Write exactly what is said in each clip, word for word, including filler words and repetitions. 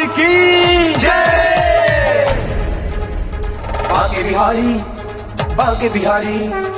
की जय। बांके बिहारी, बांके बिहारी,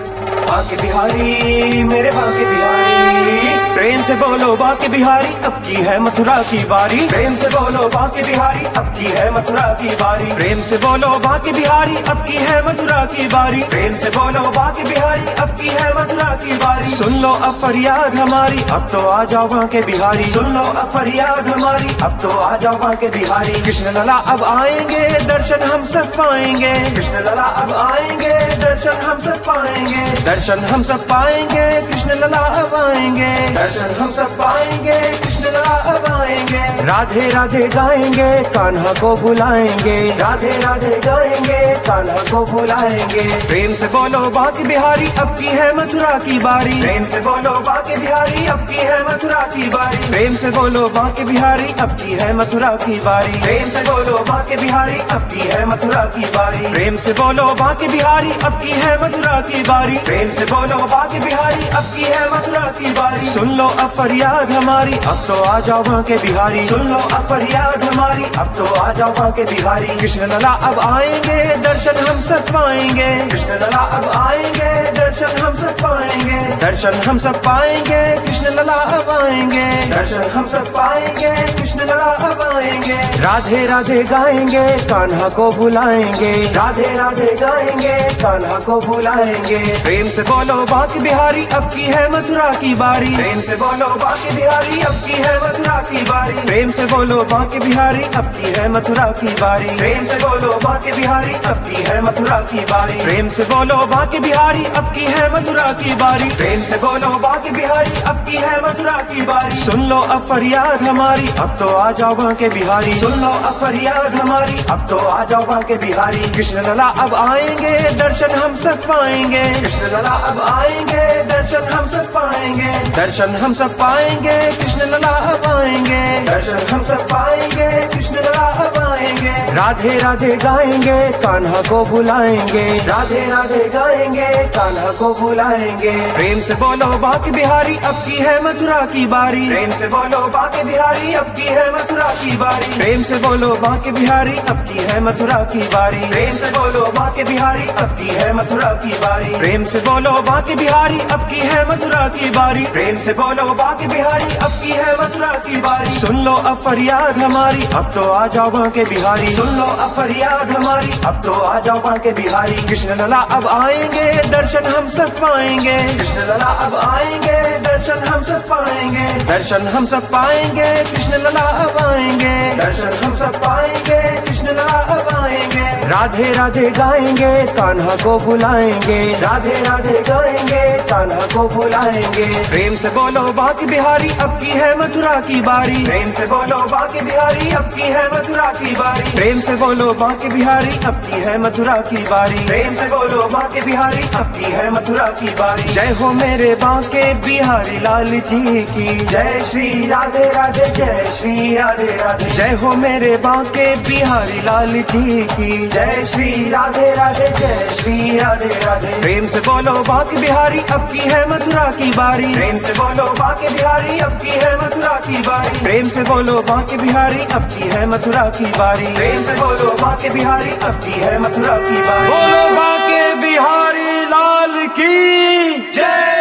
बांके बिहारी, मेरे बांके बिहारी। प्रेम से बोलो बांके बिहारी, अब की है मथुरा की बारी। प्रेम से बोलो बांके बिहारी, अब की है मथुरा की बारी। प्रेम से बोलो बांके बिहारी, अब की है मथुरा की बारी। प्रेम से बोलो बांके बिहारी, अब की है मथुरा की बारी। सुन लो अब फरियाद हमारी, अब तो आ जाओ बांके बिहारी। सुन लो अब फरियाद हमारी, अब तो आ जाओ बांके बिहारी। कृष्ण लला अब आएंगे, दर्शन हम सब पाएंगे। कृष्ण लला अब आएंगे, दर्शन हम सब पाएंगे। दर्शन हम सब पाएंगे, कृष्ण लला अब आएंगे। दर्शन हम सब पाएंगे, कृष्ण लला अब आएंगे। राधे राधे गाएंगे, कान्हा को बुलाएंगे। राधे राधे गाएंगे, कान्हा को बुलाएंगे। प्रेम से बोलो बांके बिहारी, अब की है मथुरा की बारी। प्रेम से बोलो बांके बिहारी, अब की है मथुरा की बारी। प्रेम से बोलो बांके बिहारी, अब की है मथुरा की बारी। प्रेम से बोलो बांके बिहारी, अब की है मथुरा की बारी। प्रेम से बोलो बांके बिहारी, अब की है मथुरा की बारी। प्रेम से बोलो बांके बिहारी, अब की है मथुरा की बारी। सुन लो अब फरियाद हमारी, अब तो आ जाओ बांके बिहारी। सुन लो अब फरियाद हमारी, अब तो आ जाओ बांके बिहारी। कृष्ण लला अब आएंगे, दर्शन हम सब पाएंगे। कृष्ण लला अब आएंगे, दर्शन हम सब पाएंगे। दर्शन हम सब पाएंगे, कृष्ण लला अब आएंगे। दर्शन हम सब पाएंगे, कृष्ण लला अब आएंगे। राधे राधे गाएंगे, कान्हा को बुलाएंगे। राधे राधे गाएंगे, कान्हा को बुलाएंगे। प्रेम से बोलो बांके बिहारी, अब की है मथुरा की बारी। प्रेम से बोलो बांके बिहारी, अब की है मथुरा की बारी। प्रेम से बोलो बांके बिहारी, अब की है मथुरा की बारी। प्रेम से बोलो बांके बिहारी, अब की है मथुरा की बारी। प्रेम से बोलो बांके बिहारी, अब की है मथुरा की बारी। प्रेम से बोलो बांके बिहारी, अब की है मथुरा की बारी। सुन लो अब फरियाद हमारी, अब तो आ जाओ बांके बिहारी। सुन लो अब फरियाद हमारी, अब तो आ जाओ बांके बिहारी। कृष्ण लला अब आएंगे, दर्शन हम सब पाएंगे। कृष्ण लला अब आएंगे, दर्शन हम सब पाएंगे। दर्शन हम सब पाएंगे, कृष्ण लला अब आएंगे। दर्शन हम सब पाएंगे, कृष्ण लला अब आएंगे। राधे राधे गाएंगे, कान्हा को बुलाएंगे। राधे राधे गाएंगे, कान्हा को बुलाएंगे। प्रेम से बोलो बांके बिहारी, अब की है मथुरा की बारी। प्रेम से बोलो बांके बिहारी, अब की है मथुरा की बारी। प्रेम से बोलो बांके बिहारी, अब की है मथुरा की बारी। प्रेम से बोलो बांके बिहारी, अब की है मथुरा की बारी। प्रेम से बोलो बांके बिहारी, अब की है मथुरा की बारी। प्रेम से बोलो बांके बिहारी, अब की है मथुरा की बारी। सुन लो अब फरियाद हमारी, अब तो आ जाओ बांके बिहारी। सुन लो अब फरियाद हमारी, अब तो आ जाओ बांके बिहारी। कृष्ण लला अब आएंगे, दर्शन हम सब पाएंगे। कृष्ण लला अब आएंगे, दर्शन हम सब पाएंगे। दर्शन हम सब पाएंगे, कृष्ण लला अब आएंगे। दर्शन हम सब पाएंगे, कृष्ण लला अब आएंगे। राधे राधे गाएंगे, कान्हा को बुलाएंगे। राधे राधे गाएंगे, कान्हा को बुलाएंगे। प्रेम से बोलो बांके बिहारी, अब की है मथुरा की बारी। प्रेम से बोलो बांके बिहारी, अब की है मथुरा की बारी। प्रेम से बोलो बांके बिहारी, अब की है मथुरा की बारी। प्रेम से बोलो बांके बिहारी, अब की है मथुरा की बारी। जय हो मेरे बांके बिहारी लाल जी की जय। श्री राधे राधे, जय श्री राधे राधे। जय हो मेरे बांके बिहारी लाल जी की जय। श्री राधे राधे, जय श्री राधे राधे। प्रेम से बोलो बांके बिहारी, अब की है मथुरा की बारी। प्रेम से बोलो बांके बिहारी, अब की है मथुरा की बारी। प्रेम से बोलो बांके बिहारी, अब की है मथुरा की बारी। प्रेम से बोलो बांके बिहारी, अब की है मथुरा की बारी। बोलो बांके बिहारी लाल की जय।